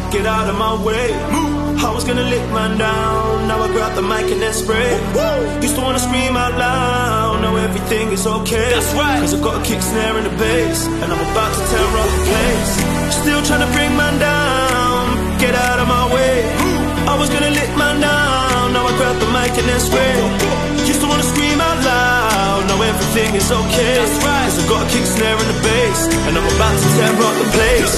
get out of my way. I was gonna lick man down, now I grab the mic and then spray. Used to wanna scream out loud, now everything is okay. That's right. Cause I got a kick snare in the bass, and I'm about to tear up the place. Still trying to bring man down, get out of my way. I was gonna lick man down, now I grab the mic and then spray. Used to wanna scream out loud, now everything is okay. That's right. Cause I got a kick snare in the bass, and I'm about to tear up the place.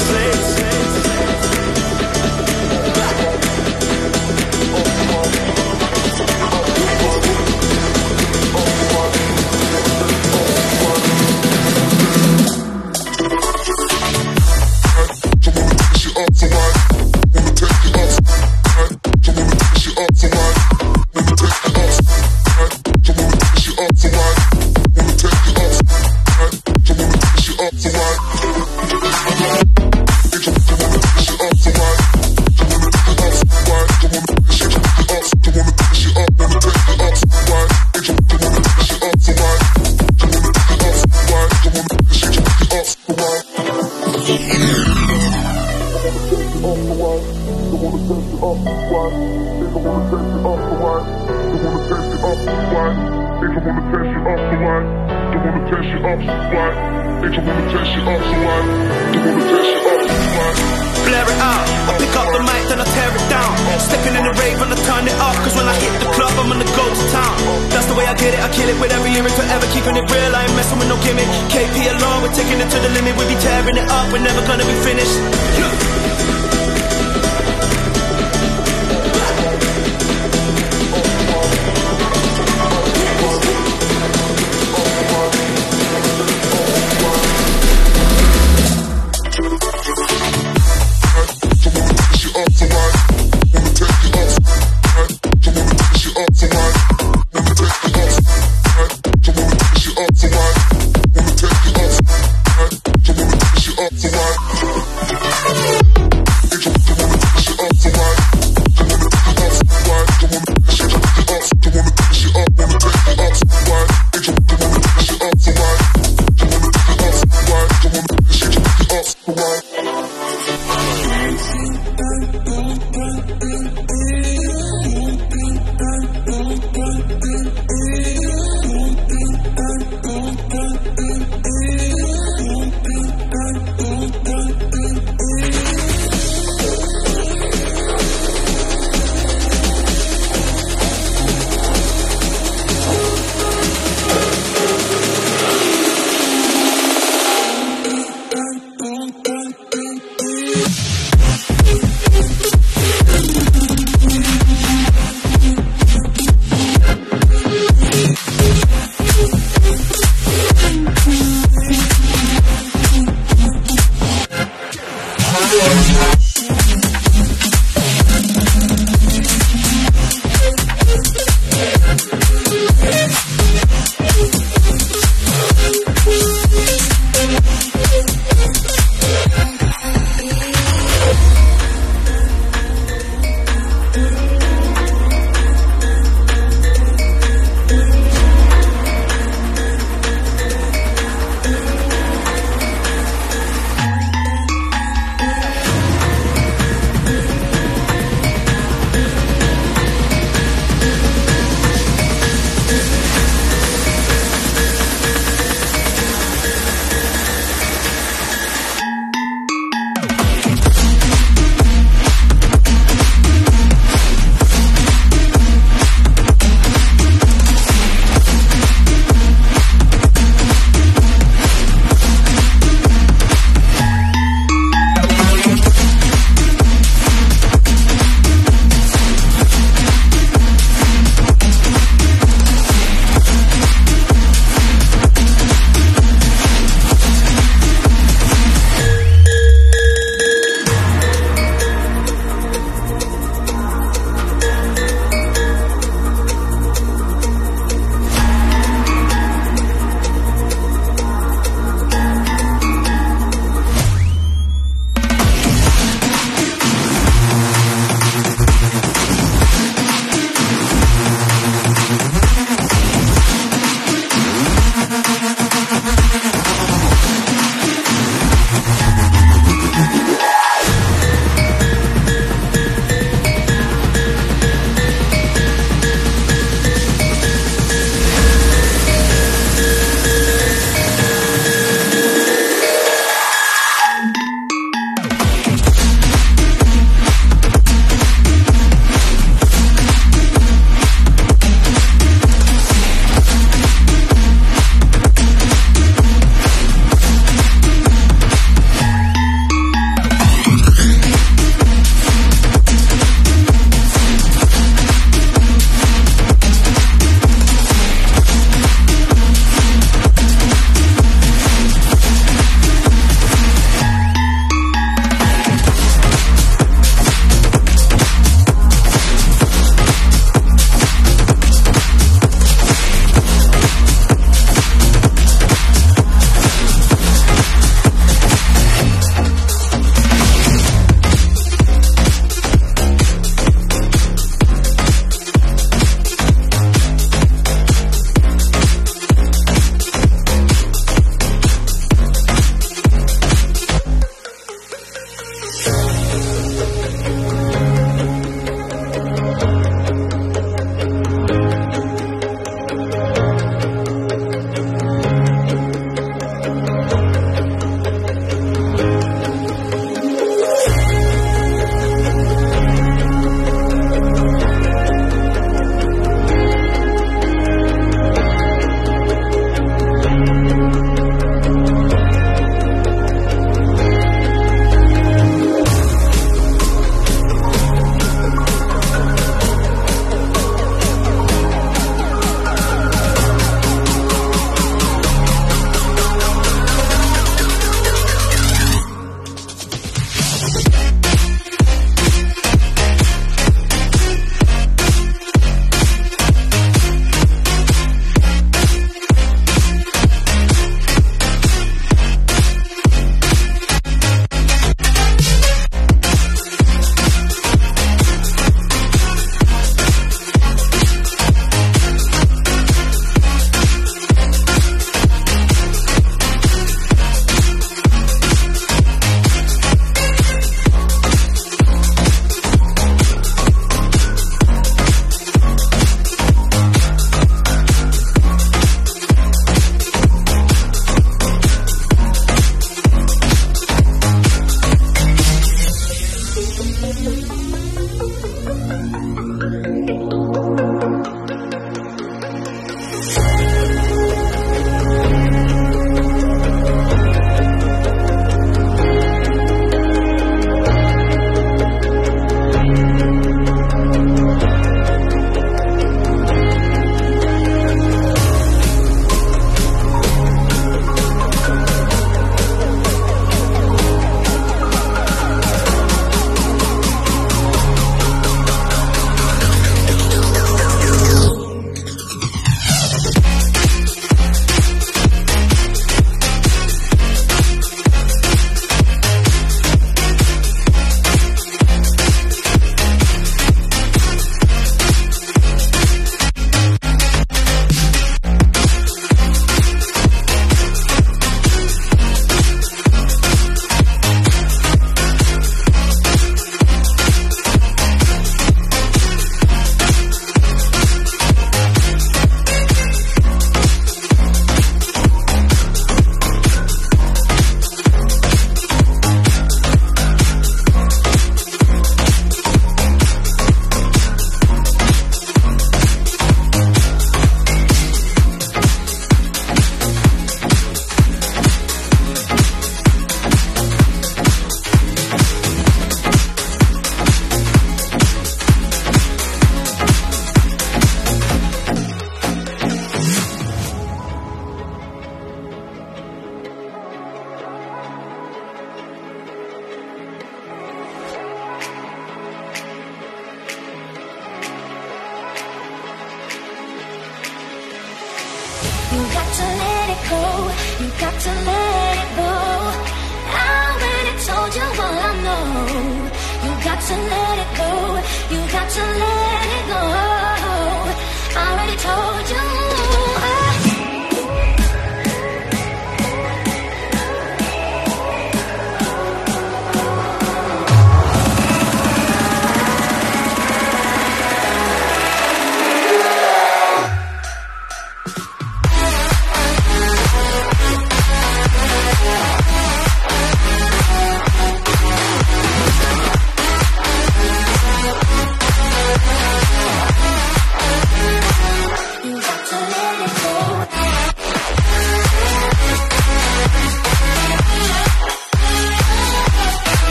Blare it out, I pick up the mic then I tear it down. Stepping in the rave and I turn it up, cause when I hit the club I'm gonna go to town. That's the way I get it, I kill it with every lyric, forever keeping it real, I ain't messing with no gimmick. KP alone, we're taking it to the limit, we be tearing it up, we're never gonna be finished.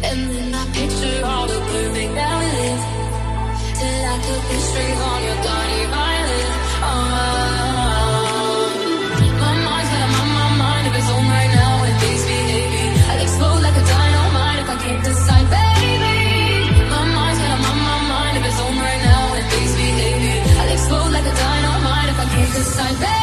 And then I picture all the perfect that we live, till I put the strings on your tiny violin. My mind's got my mind. If it's on right now and things behaving, I'll explode like a dynamite if I can't decide, baby. My mind's got my mind. If it's on right now and things behaving, I'll explode like a dynamite if I can't decide, baby.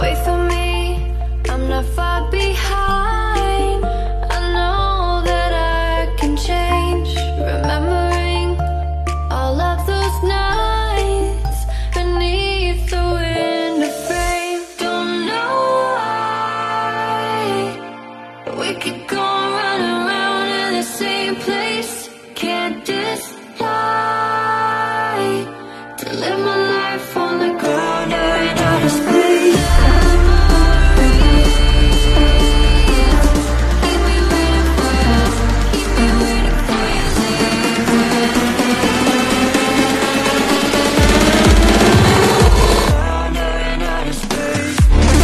wait for me, I'm not far behind. I know that I can change, remembering all of those nights beneath the window frame. Don't know why we keep going round and round in the same place. Can't decide to live my life on the ground or in outer space. Keep me waiting for you, keep me waiting for you. Ground or in outer space.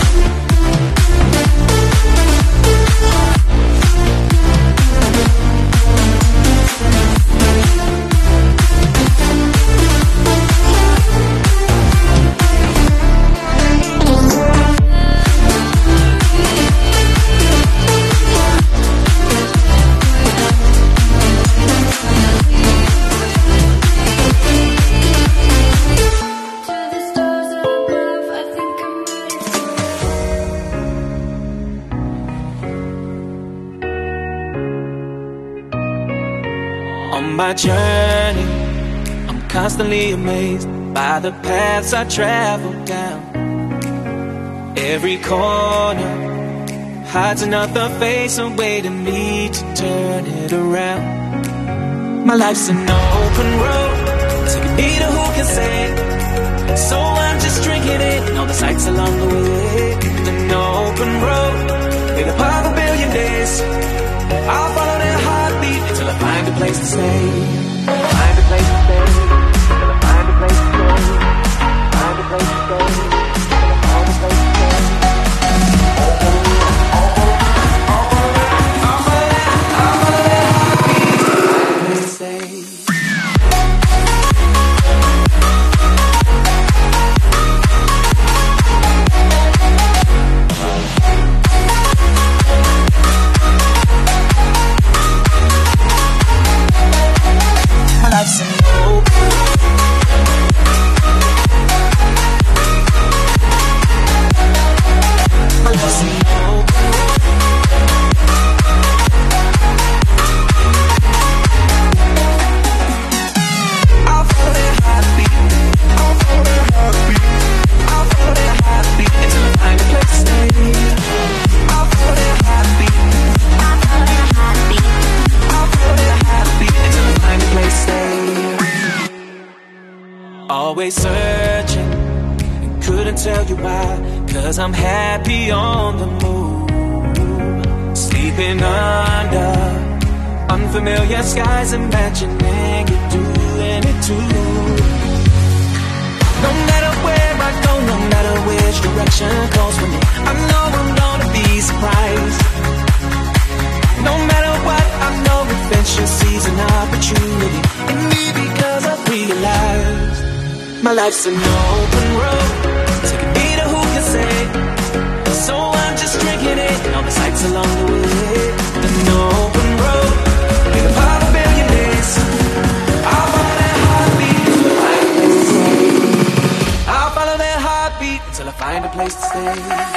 To the stars above, I think I'm ready to On my journey, I'm constantly amazed by the paths I travel down. Every corner hides another face awaiting me to turn it around. My life's an open road, taking me to who can say. So I'm just drinking it, and all the sights along the way. An open road, made up of a billion days. I'll follow that heartbeat until I find a place to stay. Find a place to stay. Till I find a place to stay. Find a place to stay. Till I find a place to stay. I'll follow that heartbeat. Find a place to stay. My life's an open. My life's an open. I'll follow that heartbeat. I'll follow that heartbeat. I'll follow that heartbeat until I find a place to stay. I'll follow that heartbeat. I'll follow that heartbeat. I'll follow that heartbeat until I find a place to stay. Always searching, and couldn't tell you why. 'Cause I'm happy on the move, sleeping under unfamiliar skies, imagining you doing it too. No matter where I go, no matter which direction calls for me, I know I'm gonna be surprised. No matter what, I know adventure sees an opportunity in me, because I realize my life's an open road, taking me to who can say. So I'm just drinking it, and all the sights along the way. An open road, made up of a billion days. I'll follow that heartbeat until I find a place to stay. I'll follow that heartbeat until I find a place to stay.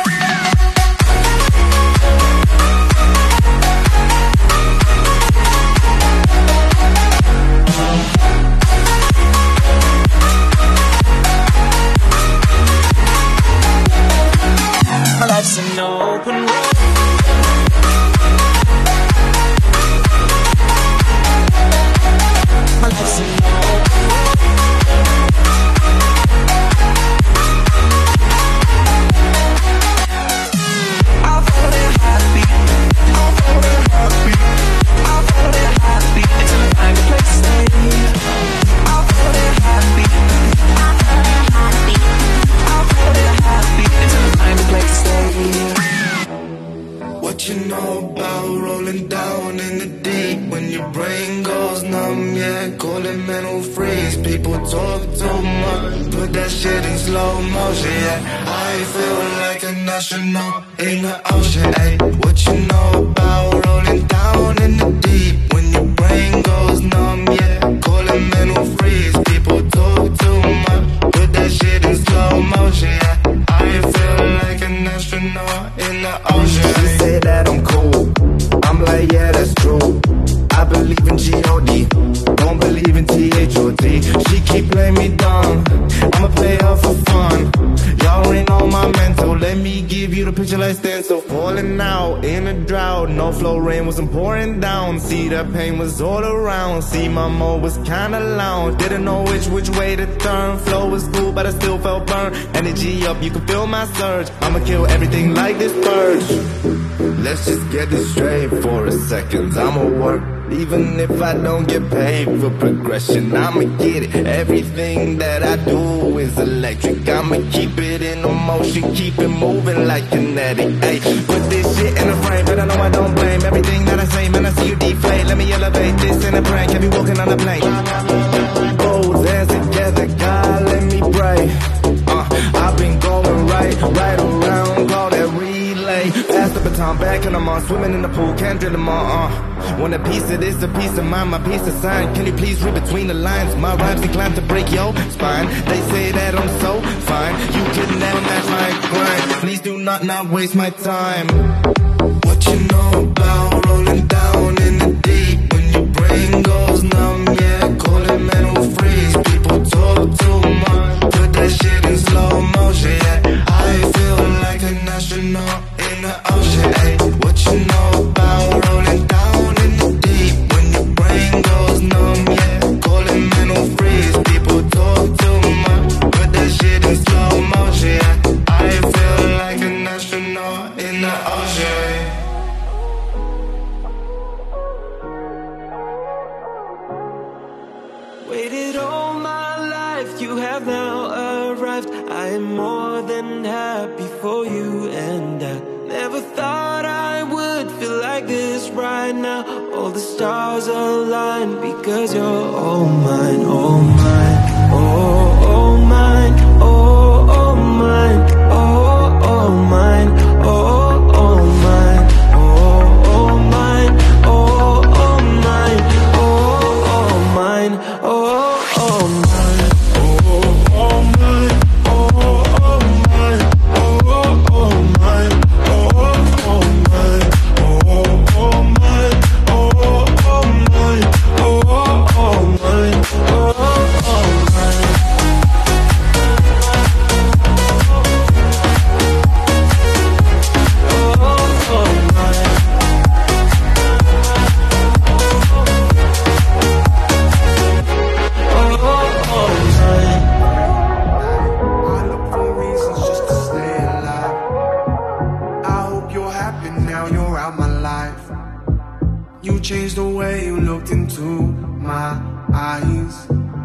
My life's an open road. My life's an open road. I'll follow that heartbeat. I'll follow that heartbeat. I'll follow that heartbeat until I find a place to stay. I'll follow that heartbeat. I'll follow that heartbeat. I'll follow that heartbeat until I find a place to stay. What you know about rolling down in the deep? When your brain goes numb, yeah, call it mental freeze. People talk too much, put that shit in slow motion, yeah. I feel like an astronaut in the ocean, ayy. What you know about rolling down in the deep? When your brain goes numb, yeah, call it mental freeze. People talk too much, put that shit in slow motion, yeah. I feel like an me give you the picture like stencil. Falling out in a drought, no flow, rain wasn't pouring down. See, that pain was all around. See, my mode was kinda loud. Didn't know which way to turn. Flow was cool, but I still felt burned. Energy up, you can feel my surge. I'ma kill everything like this purge. Let's just get this straight for a second. I'ma work, even if I don't get paid for progression. I'ma get it, everything that I do is electric. I'ma keep it in motion, keep it moving like kinetic. Ay, put this shit in a frame, but I know I don't blame everything that I say. Man, I see you deflate, let me elevate this in a prank. Have you walking on a plane? Both hands together, God, let me pray. I've been going right around, call that relay. Pass the baton back and I'm on, swimming in the pool, can't drill them all. Want a piece of this, a piece of mine, my piece of sign. Can you please read between the lines? My rhymes inclined to break your spine. They say that I'm so fine, you could never match my grind. Please do not waste my time. What you know about rolling down in the deep? When your brain goes numb, yeah, call it mental freeze. People talk too much, put that shit in slow motion, yeah. I feel like an astronaut in the ocean, ayy. What you know about rolling down in the deep? When your brain goes numb, yeah, call it mental freeze. People talk too much, put that shit in slow motion, yeah. I feel like an astronaut in the ocean. Waited all my life, you have now arrived. I am more than happy for you, and I never thought I would feel like this right now. All the stars align because you're all mine, all mine, all mine, all mine, all mine, all mine, all mine, all mine, all mine, all mine. Changed the way you looked into my eyes.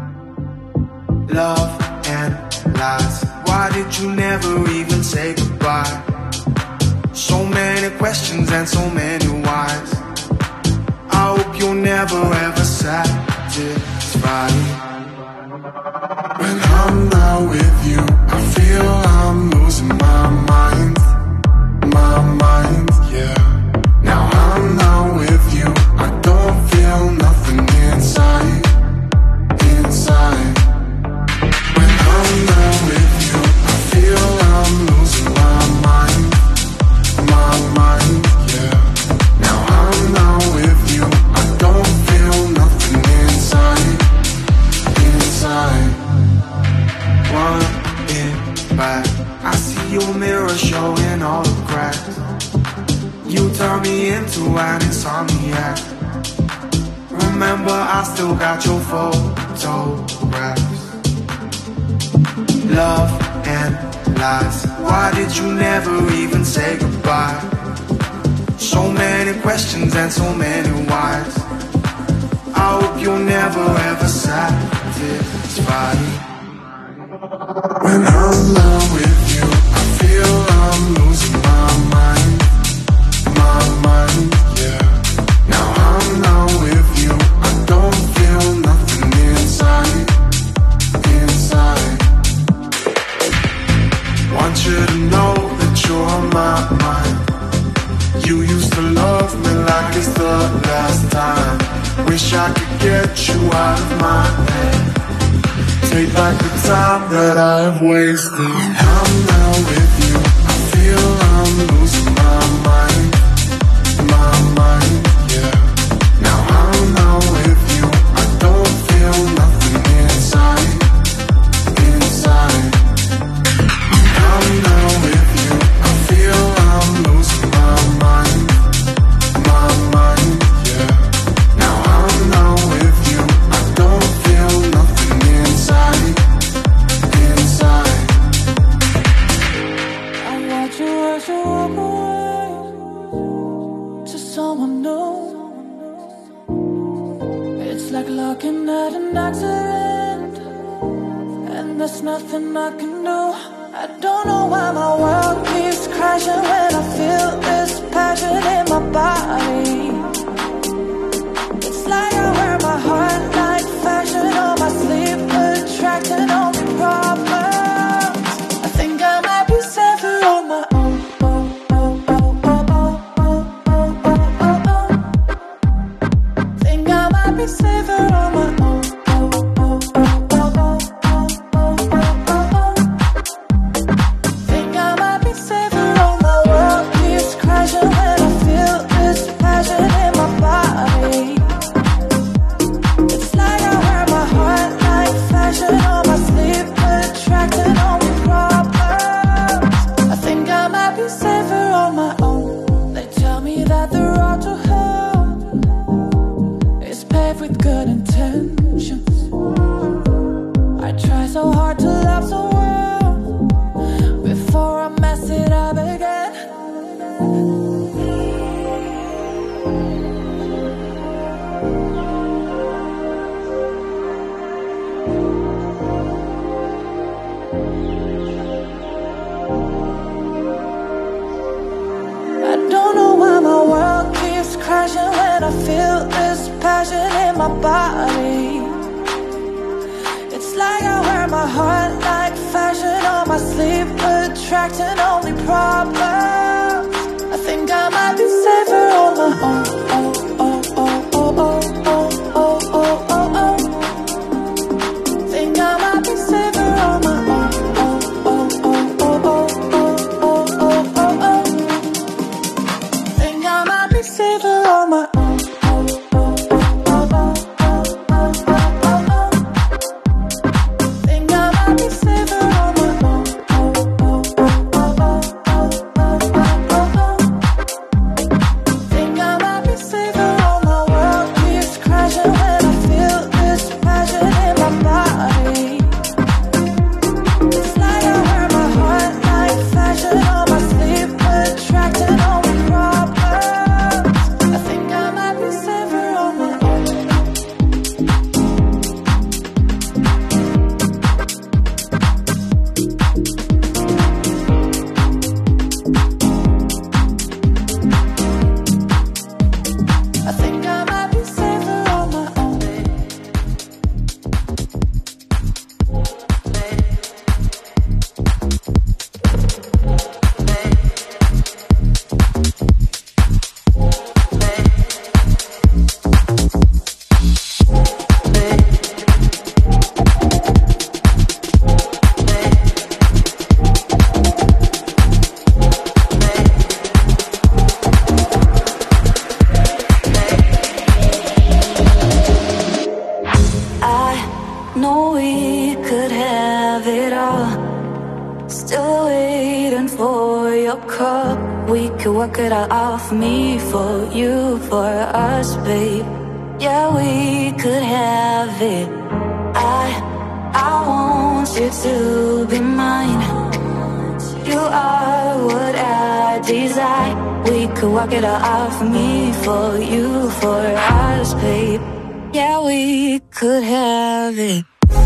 Love and lies. Why did you never even say goodbye? So many questions and so many whys. I hope you'll never ever satisfy. When I'm not with you, I feel I'm losing my mind. My mind, yeah. Now I'm not with you, I don't feel nothing inside, inside. When I'm not with you, I feel I'm losing my mind, yeah. Now I'm not with you, I don't feel nothing inside, inside. Want it back, I see your mirror showing all the cracks. You turn me into an insomniac. Remember, I still got your photographs. Love and lies. Why did you never even say goodbye? So many questions and so many whys. I hope you'll never ever satisfy. When I'm not with you, I feel I'm losing my mind. My mind, yeah. Now I'm not with you, I don't feel nothing inside, inside. Want you to know that you're my mind. You used to love me like it's the last time. Wish I could get you out of my head. Take back the time that I've wasted. I'm not with you, I feel I'm losing my mind. My mind, yeah. Now I'm not with you, I don't feel nothing inside, inside. I'm not with you, I feel passion in my body. It's like I wear my heart like fashion on my sleeve, attracting only problems. I think I might be safer on my own. Think I might be safer on my own. Think I might be safer on my own. Work it out off me, for you, for us, babe. Yeah, we could have it. I want you to be mine. You are what I desire. We could work it out off me, for you, for us, babe. Yeah, we could have it.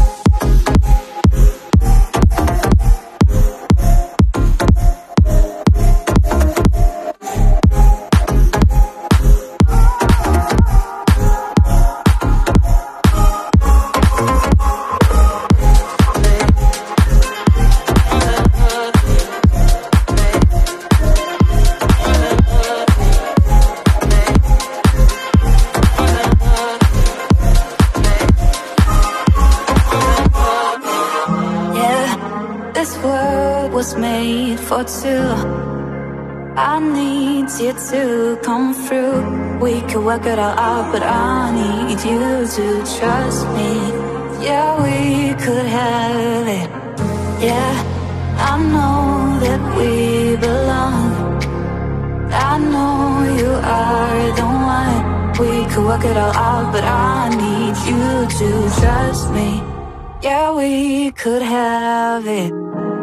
Made for two. I need you to come through. We could work it all out, but I need you to trust me. Yeah, we could have it. Yeah, I know that we belong. I know you are the one. We could work it all out, but I need you to trust me. Yeah, we could have it.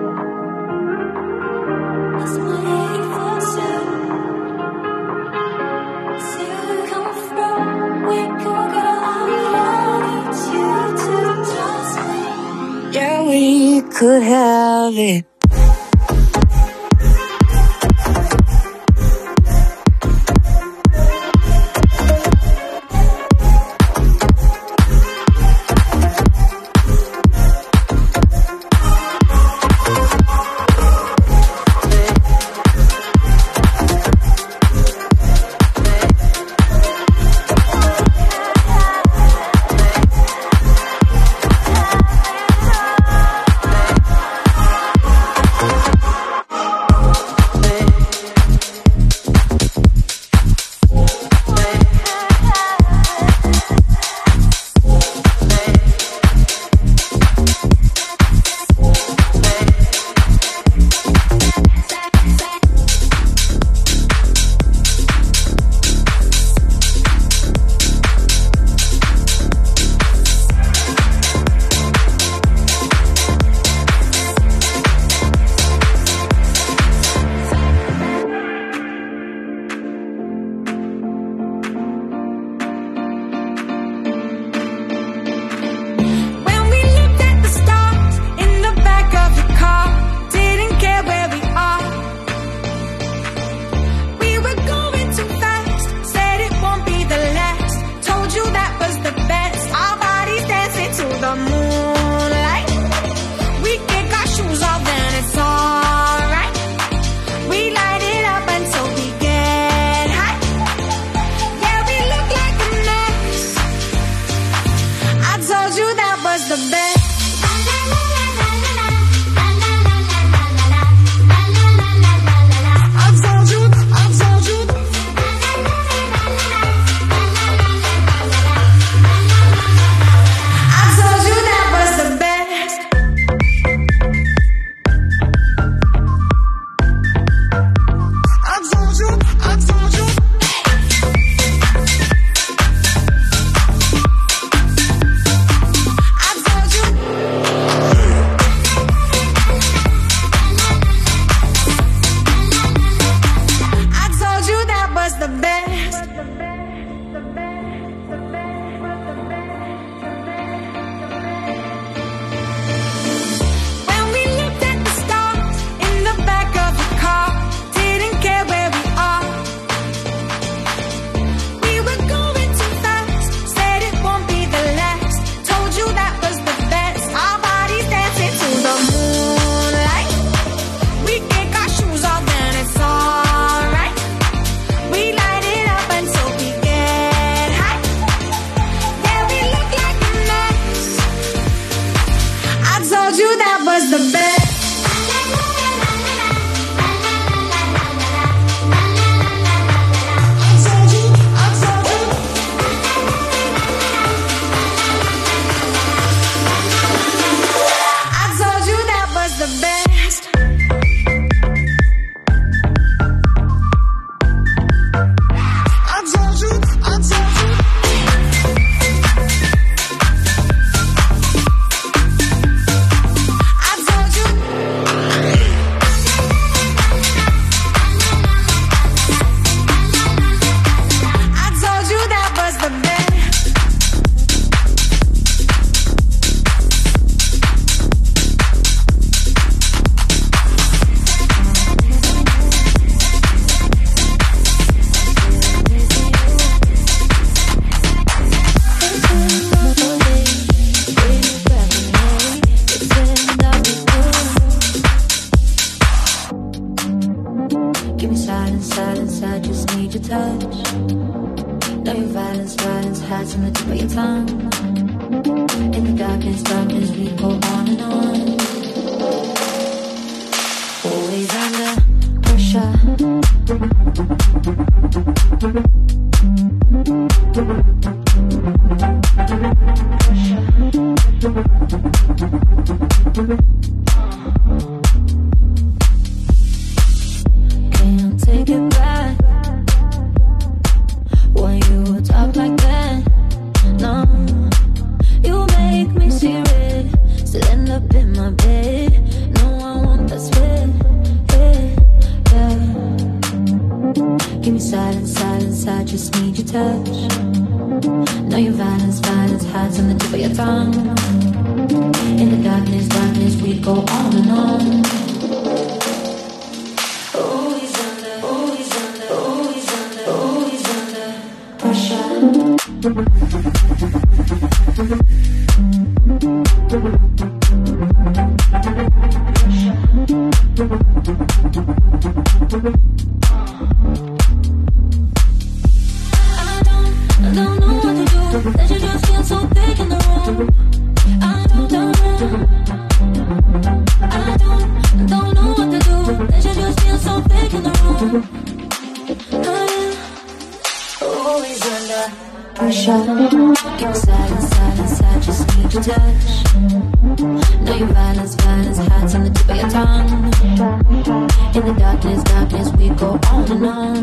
Yeah, we could have it. Give me silence, silence, I just need your touch. Know your violence, violence hides on the tip of your tongue. In the darkness, darkness, we go on and on. Always under pressure. Can't take it back when you talk like that. No, you make me see red. Still end up in my bed. No, I want that sweat. Yeah. Give me silence, silence, I just need your touch. Know your violence, violence hides on the tip of your tongue. In the darkness, darkness, we go on and on. Always under, always under, always under, always under pressure. I don't know what to do. That you just feel so big in the room. I don't know what to do. That you just feel so big in the room. Always under pressure. Give me silence, silence, I just need your touch. Know your violence, violence hides on the tip of your tongue. In the darkness, darkness, we go on and on.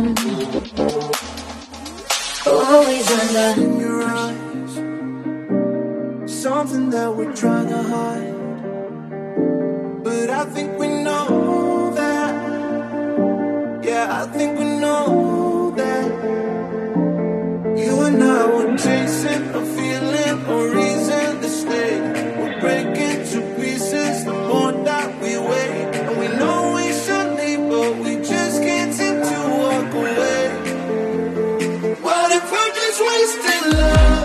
Always under. In your eyes, something that we're trying to hide, but I think we know that. Yeah, I think we know that. You and I were chasing a feeling or reason to stay. We're breaking to pieces the more that we wait. And we know we should leave, but we just can't seem to walk away. What if we're just wasting love?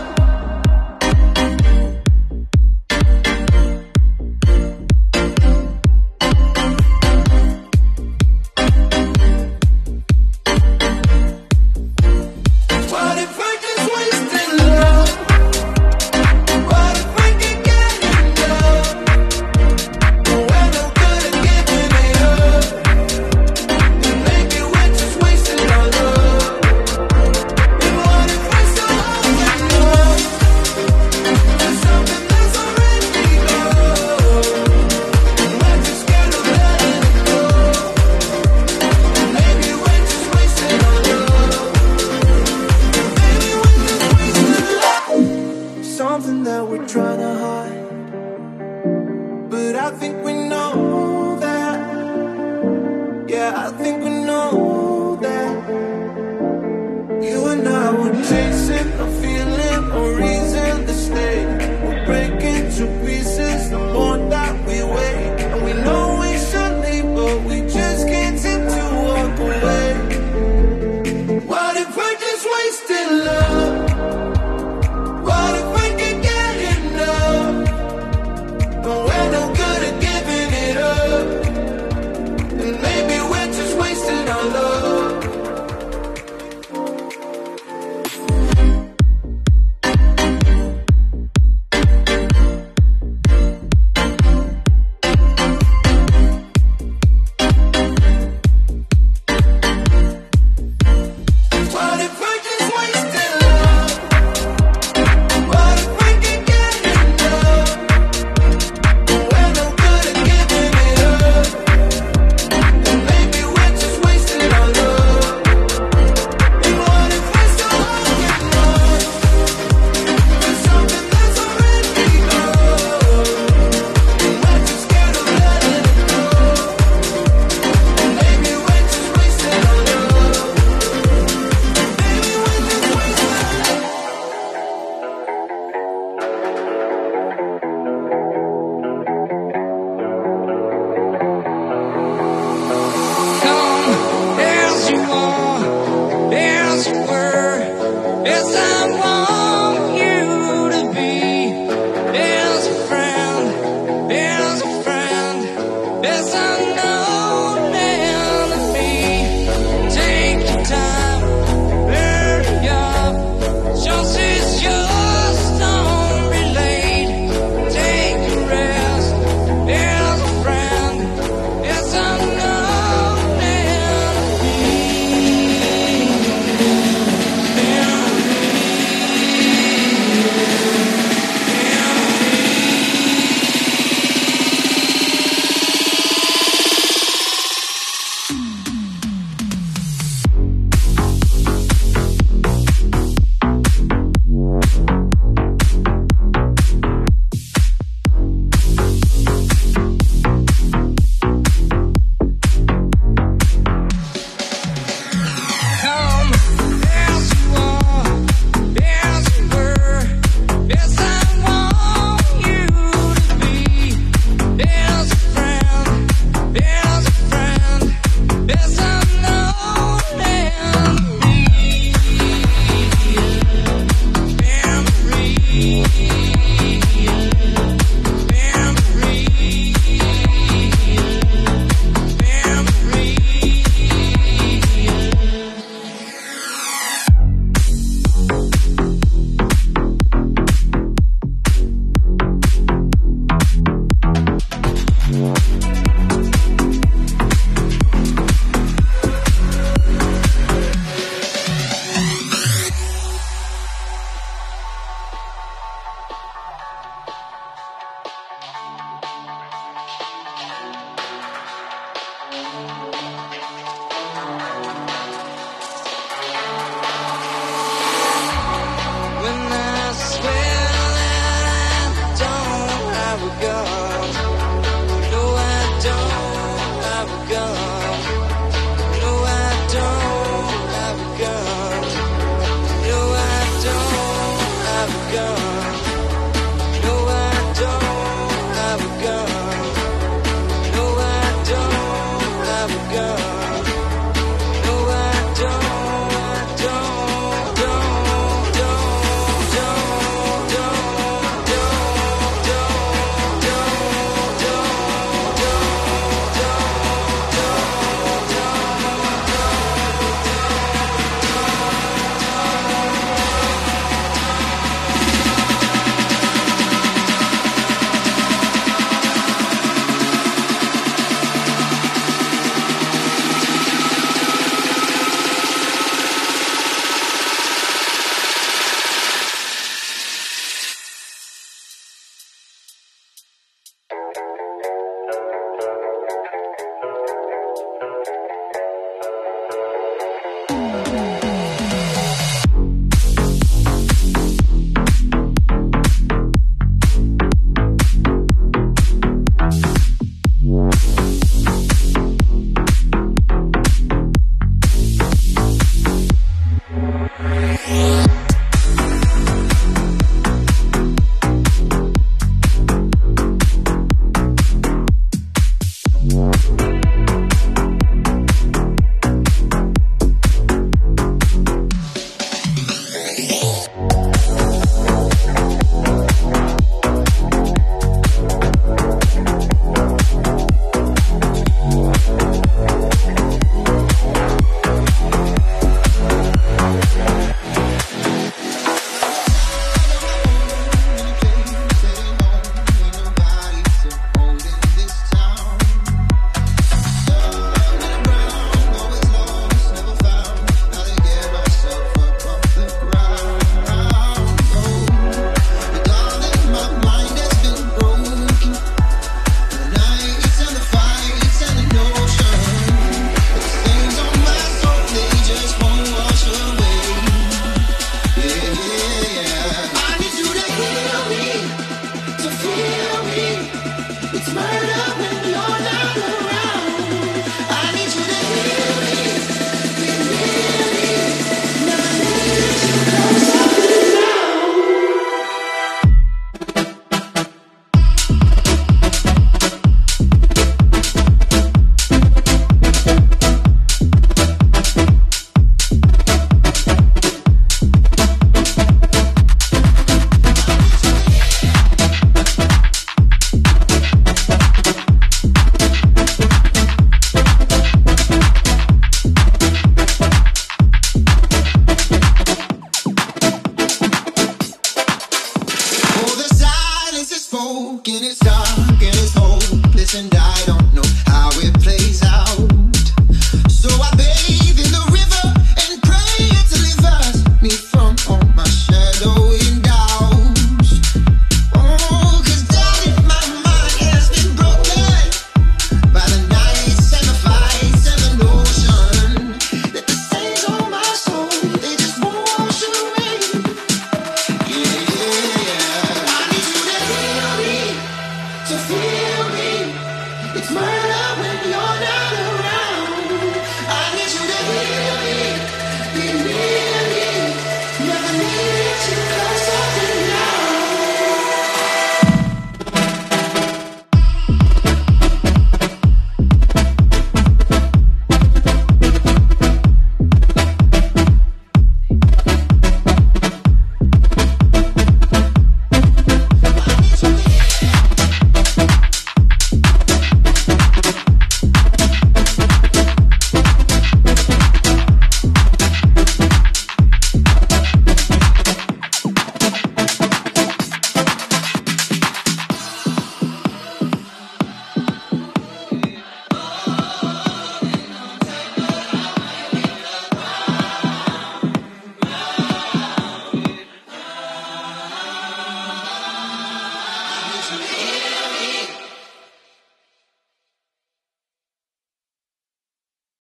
What if we're just wasting love? What if we can get enough? But we're no good at giving it up. And maybe we're just wasting our love. And what if we're so open up to something that's already gone? And we're just scared of letting it go. And maybe we're just wasting our love. Maybe we're just wasting love. Something that we're trying to hide, but I think we know that. Yeah, I think we know that. You and I were chasing a feeling or reason to stay. We're breaking to pieces the more that we wait. And we know we should leave, but we just can't seem to walk away. What if we're just wasting love? What if we can get enough? But we're no good at giving it up. And maybe we're just wasting our love. What if we're just wasting love? What if we can get enough? But we're no good at giving it up. And maybe we're just wasting our love. And what if we're so open up to something that's already gone? And we're just scared of letting it go. And maybe we're just wasting our love. Maybe we're just wasting our love. Come as you are, as you were, as I